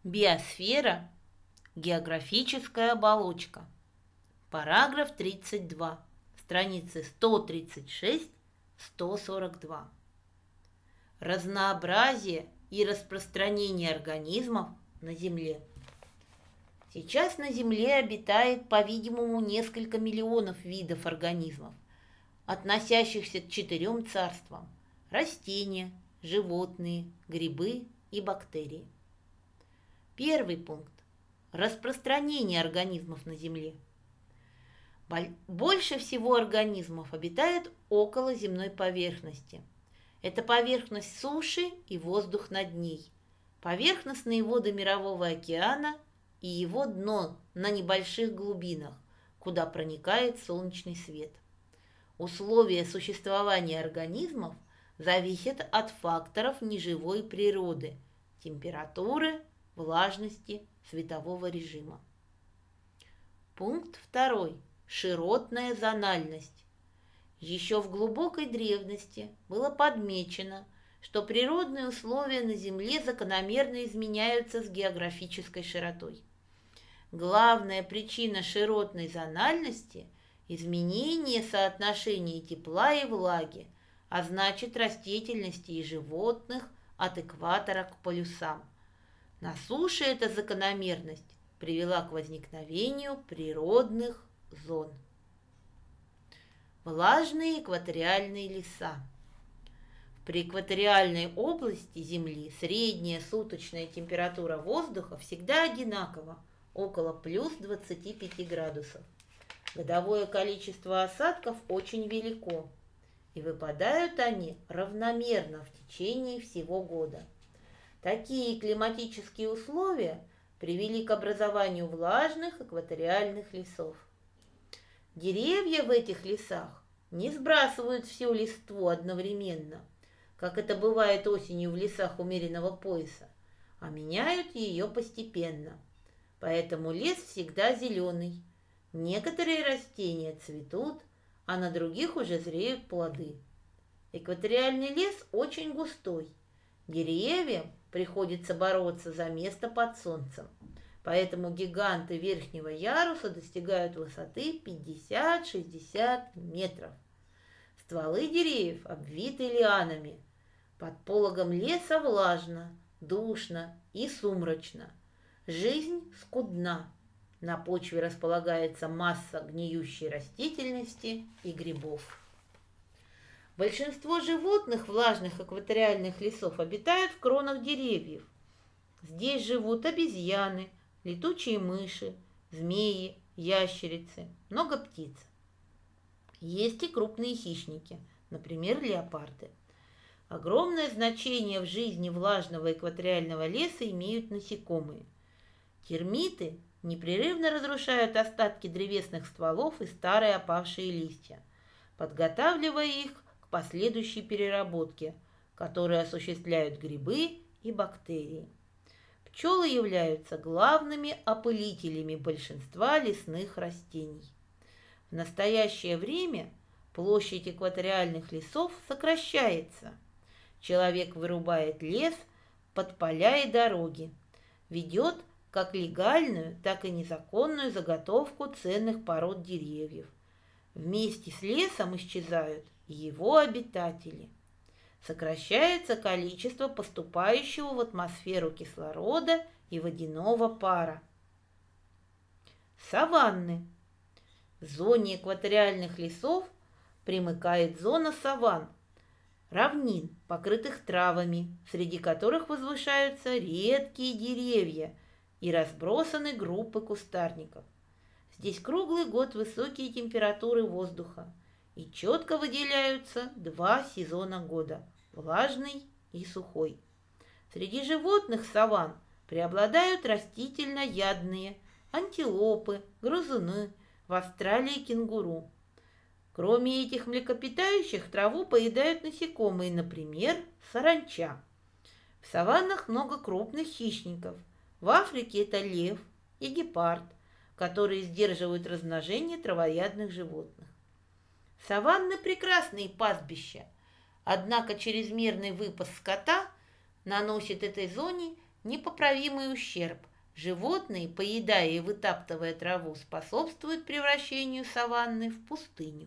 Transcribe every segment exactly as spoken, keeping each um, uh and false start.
Биосфера. Географическая оболочка. Параграф тридцать два. Страницы сто тридцать шесть — сто сорок два. Разнообразие и распространение организмов на Земле. Сейчас на Земле обитает, по-видимому, несколько миллионов видов организмов, относящихся к четырем царствам – растения, животные, грибы и бактерии. Первый пункт – распространение организмов на Земле. Больше всего организмов обитает около земной поверхности. Это поверхность суши и воздух над ней, поверхностные воды Мирового океана и его дно на небольших глубинах, куда проникает солнечный свет. Условия существования организмов зависят от факторов неживой природы – температуры, влажности, светового режима. Пункт второй. Широтная зональность. Еще в глубокой древности было подмечено, что природные условия на Земле закономерно изменяются с географической широтой. Главная причина широтной зональности – изменение соотношения тепла и влаги, а значит растительности и животных от экватора к полюсам. На суше эта закономерность привела к возникновению природных зон. Влажные экваториальные леса. В преэкваториальной области Земли средняя суточная температура воздуха всегда одинакова, около плюс двадцати пяти градусов. Годовое количество осадков очень велико, и выпадают они равномерно в течение всего года. Такие климатические условия привели к образованию влажных экваториальных лесов. Деревья в этих лесах не сбрасывают всю листву одновременно, как это бывает осенью в лесах умеренного пояса, а меняют ее постепенно. Поэтому лес всегда зеленый. Некоторые растения цветут, а на других уже зреют плоды. Экваториальный лес очень густой. Деревьям приходится бороться за место под солнцем, поэтому гиганты верхнего яруса достигают высоты пятьдесят-шестьдесят метров. Стволы деревьев обвиты лианами. Под пологом леса влажно, душно и сумрачно. Жизнь скудна. На почве располагается масса гниющей растительности и грибов. Большинство животных влажных экваториальных лесов обитают в кронах деревьев. Здесь живут обезьяны, летучие мыши, змеи, ящерицы, много птиц. Есть и крупные хищники, например, леопарды. Огромное значение в жизни влажного экваториального леса имеют насекомые. Термиты непрерывно разрушают остатки древесных стволов и старые опавшие листья, подготавливая их к последующей переработке, которую осуществляют грибы и бактерии. Пчелы являются главными опылителями большинства лесных растений. В настоящее время площадь экваториальных лесов сокращается. Человек вырубает лес под поля и дороги, ведет как легальную, так и незаконную заготовку ценных пород деревьев. Вместе с лесом исчезают его обитатели. Сокращается количество поступающего в атмосферу кислорода и водяного пара. Саванны. В зоне экваториальных лесов примыкает зона саванн, равнин, покрытых травами, среди которых возвышаются редкие деревья и разбросаны группы кустарников. Здесь круглый год высокие температуры воздуха, и четко выделяются два сезона года – влажный и сухой. Среди животных саванн преобладают растительноядные, антилопы, грызуны, в Австралии кенгуру. Кроме этих млекопитающих, траву поедают насекомые, например, саранча. В саваннах много крупных хищников. В Африке это лев и гепард, которые сдерживают размножение травоядных животных. Саванны – прекрасные пастбища, однако чрезмерный выпас скота наносит этой зоне непоправимый ущерб. Животные, поедая и вытаптывая траву, способствуют превращению саванны в пустыню.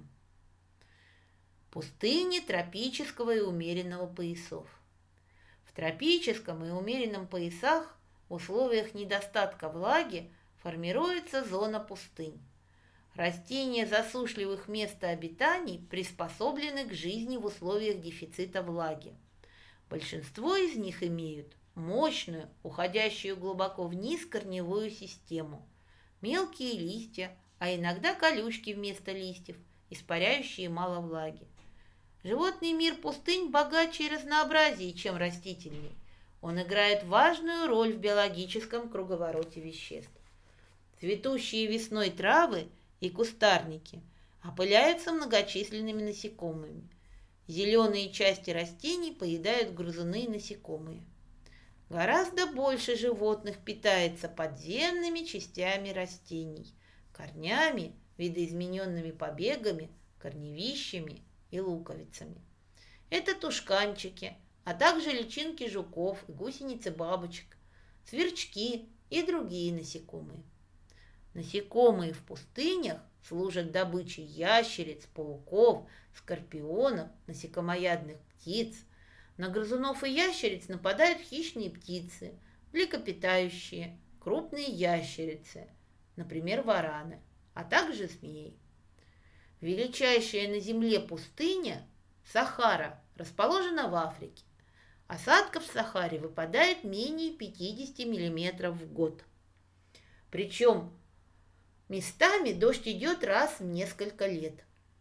Пустыни тропического и умеренного поясов. В тропическом и умеренном поясах в условиях недостатка влаги формируется зона пустынь. Растения засушливых мест обитаний приспособлены к жизни в условиях дефицита влаги. Большинство из них имеют мощную, уходящую глубоко вниз корневую систему, мелкие листья, а иногда колючки вместо листьев, испаряющие мало влаги. Животный мир пустынь богаче и разнообразнее, чем растительный. Он играет важную роль в биологическом круговороте веществ. Цветущие весной травы и кустарники опыляются многочисленными насекомыми. Зеленые части растений поедают грызуны и насекомые. Гораздо больше животных питается подземными частями растений, корнями, видоизмененными побегами, корневищами и луковицами. Это тушканчики, а также личинки жуков и гусеницы бабочек, сверчки и другие насекомые. Насекомые в пустынях служат добычей ящериц, пауков, скорпионов, насекомоядных птиц. На грызунов и ящериц нападают хищные птицы, млекопитающие, крупные ящерицы, например, вараны, а также змеи. Величайшая на Земле пустыня – Сахара, расположена в Африке. Осадков в Сахаре выпадает менее пятидесяти миллиметров в год. Причем местами дождь идет раз в несколько лет.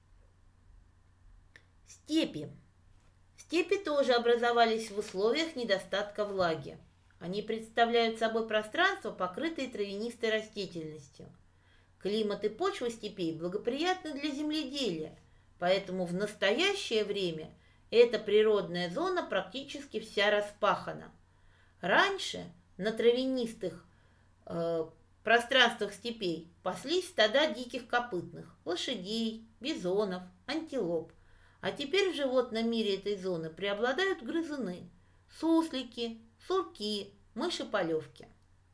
Степи. Степи тоже образовались в условиях недостатка влаги. Они представляют собой пространство, покрытое травянистой растительностью. Климат и почва степей благоприятны для земледелия, поэтому в настоящее время эта природная зона практически вся распахана. Раньше на травянистых э, пространствах степей паслись стада диких копытных, лошадей, бизонов, антилоп. А теперь в животном мире этой зоны преобладают грызуны, суслики, сурки, мыши-полевки.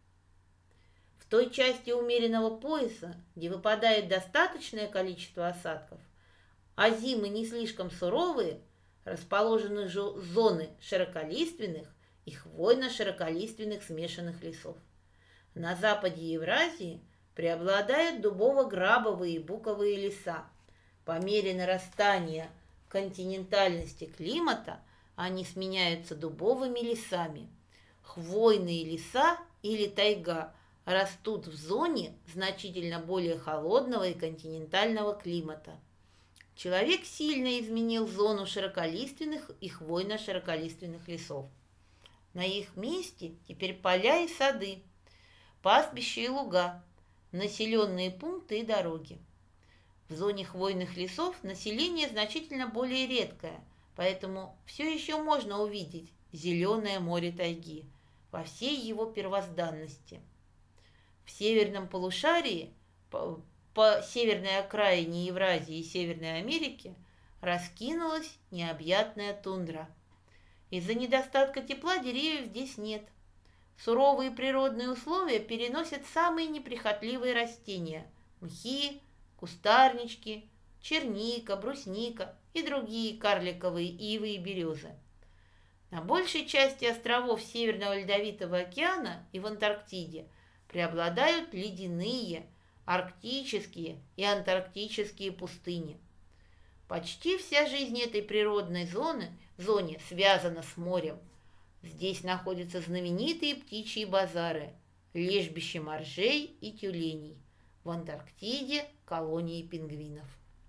В той части умеренного пояса, где выпадает достаточное количество осадков, а зимы не слишком суровые, расположены зоны широколиственных и хвойно-широколиственных смешанных лесов. На западе Евразии преобладают дубово-грабовые и буковые леса. По мере нарастания континентальности климата они сменяются дубовыми лесами. Хвойные леса или тайга растут в зоне значительно более холодного и континентального климата. Человек сильно изменил зону широколиственных и хвойно-широколиственных лесов. На их месте теперь поля и сады, пастбища и луга, населенные пункты и дороги. В зоне хвойных лесов население значительно более редкое, поэтому все еще можно увидеть зеленое море тайги во всей его первозданности. В северном полушарии, по, по северной окраине Евразии и Северной Америки, раскинулась необъятная тундра. Из-за недостатка тепла деревьев здесь нет. Суровые природные условия переносят самые неприхотливые растения – мхи, кустарнички, черника, брусника и другие карликовые ивы и березы. На большей части островов Северного Ледовитого океана и в Антарктиде преобладают ледяные, арктические и антарктические пустыни. Почти вся жизнь этой природной зоны, зоне связана с морем. Здесь находятся знаменитые птичьи базары, лежбища моржей и тюленей. В Антарктиде колонии пингвинов.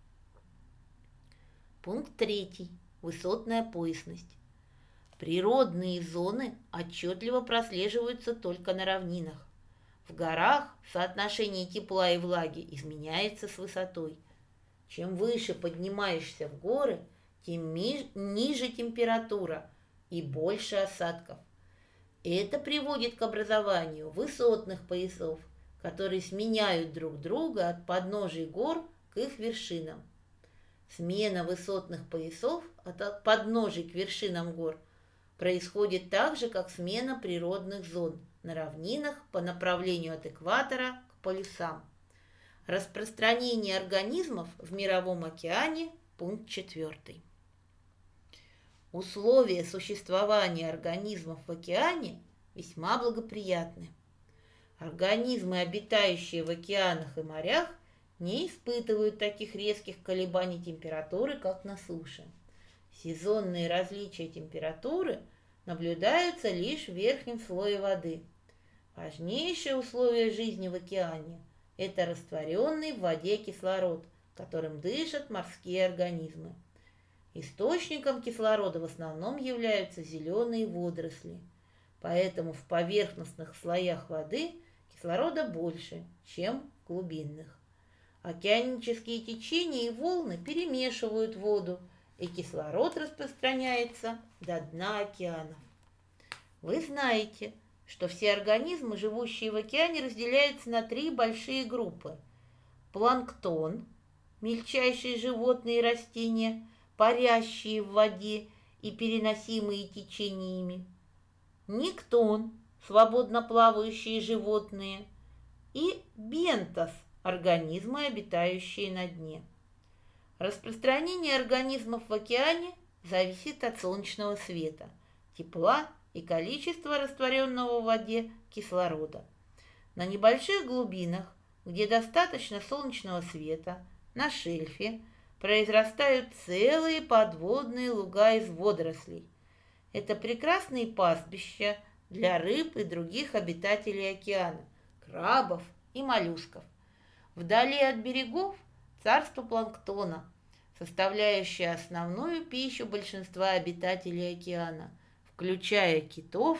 Пункт третий. Высотная поясность. Природные зоны отчетливо прослеживаются только на равнинах. В горах соотношение тепла и влаги изменяется с высотой. Чем выше поднимаешься в горы, тем ниже температура и больше осадков. Это приводит к образованию высотных поясов, которые сменяют друг друга от подножий гор к их вершинам. Смена высотных поясов от подножий к вершинам гор происходит так же, как смена природных зон на равнинах по направлению от экватора к полюсам. Распространение организмов в Мировом океане, пункт четвертый. Условия существования организмов в океане весьма благоприятны. Организмы, обитающие в океанах и морях, не испытывают таких резких колебаний температуры, как на суше. Сезонные различия температуры наблюдаются лишь в верхнем слое воды. Важнейшее условие жизни в океане – это растворенный в воде кислород, которым дышат морские организмы. Источником кислорода в основном являются зеленые водоросли, поэтому в поверхностных слоях воды кислорода больше, чем в глубинных. Океанические течения и волны перемешивают воду, и кислород распространяется до дна океанов. Вы знаете, что все организмы, живущие в океане, разделяются на три большие группы. Планктон, мельчайшие животные и растения, парящие в воде и переносимые течениями. Никтон, свободно плавающие животные. И бентос, организмы, обитающие на дне. Распространение организмов в океане зависит от солнечного света, тепла и количества растворенного в воде кислорода. На небольших глубинах, где достаточно солнечного света, на шельфе произрастают целые подводные луга из водорослей. Это прекрасные пастбища для рыб и других обитателей океана, крабов и моллюсков. Вдали от берегов царство планктона, составляющее основную пищу большинства обитателей океана, включая китов,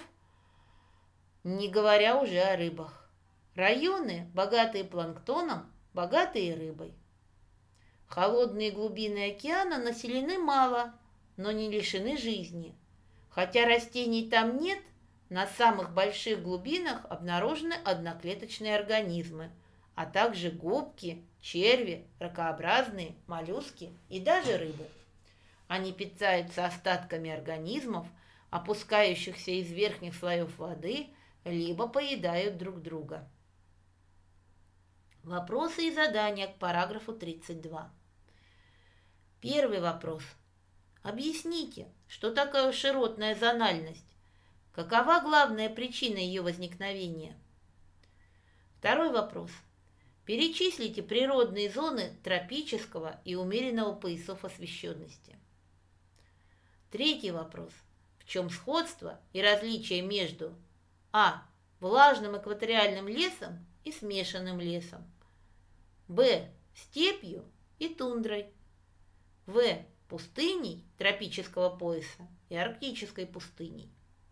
не говоря уже о рыбах. Районы, богатые планктоном, богатые рыбой. Холодные глубины океана населены мало, но не лишены жизни. Хотя растений там нет, на самых больших глубинах обнаружены одноклеточные организмы, а также губки, черви, ракообразные, моллюски и даже рыбы. Они питаются остатками организмов, опускающихся из верхних слоев воды, либо поедают друг друга. Вопросы и задания к параграфу тридцать два. Первый вопрос. Объясните, что такое широтная зональность? Какова главная причина ее возникновения? Второй вопрос. Перечислите природные зоны тропического и умеренного поясов освещенности. Третий вопрос. В чем сходство и различие между а. влажным экваториальным лесом и смешанным лесом, б. степью и тундрой, в. пустыней тропического пояса и арктической пустыней.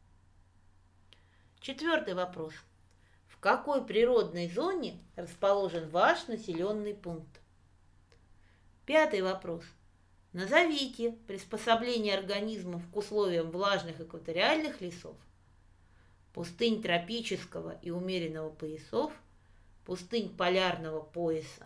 Четвертый вопрос. В какой природной зоне расположен ваш населенный пункт? Пятый вопрос. Назовите приспособление организмов к условиям влажных экваториальных лесов, пустынь тропического и умеренного поясов, пустынь полярного пояса.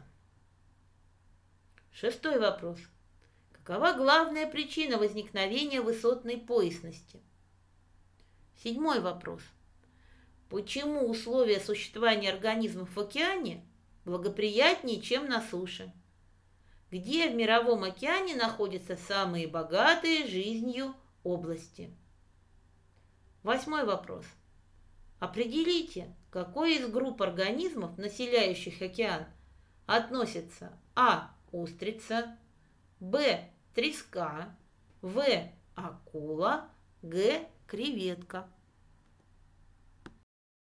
Шестой вопрос. Какова главная причина возникновения высотной поясности? Седьмой вопрос. Почему условия существования организмов в океане благоприятнее, чем на суше? Где в Мировом океане находятся самые богатые жизнью области? Восьмой вопрос. Определите, к какой из групп организмов, населяющих океан, относятся а. устрица, б. треска, в. акула, г. креветка.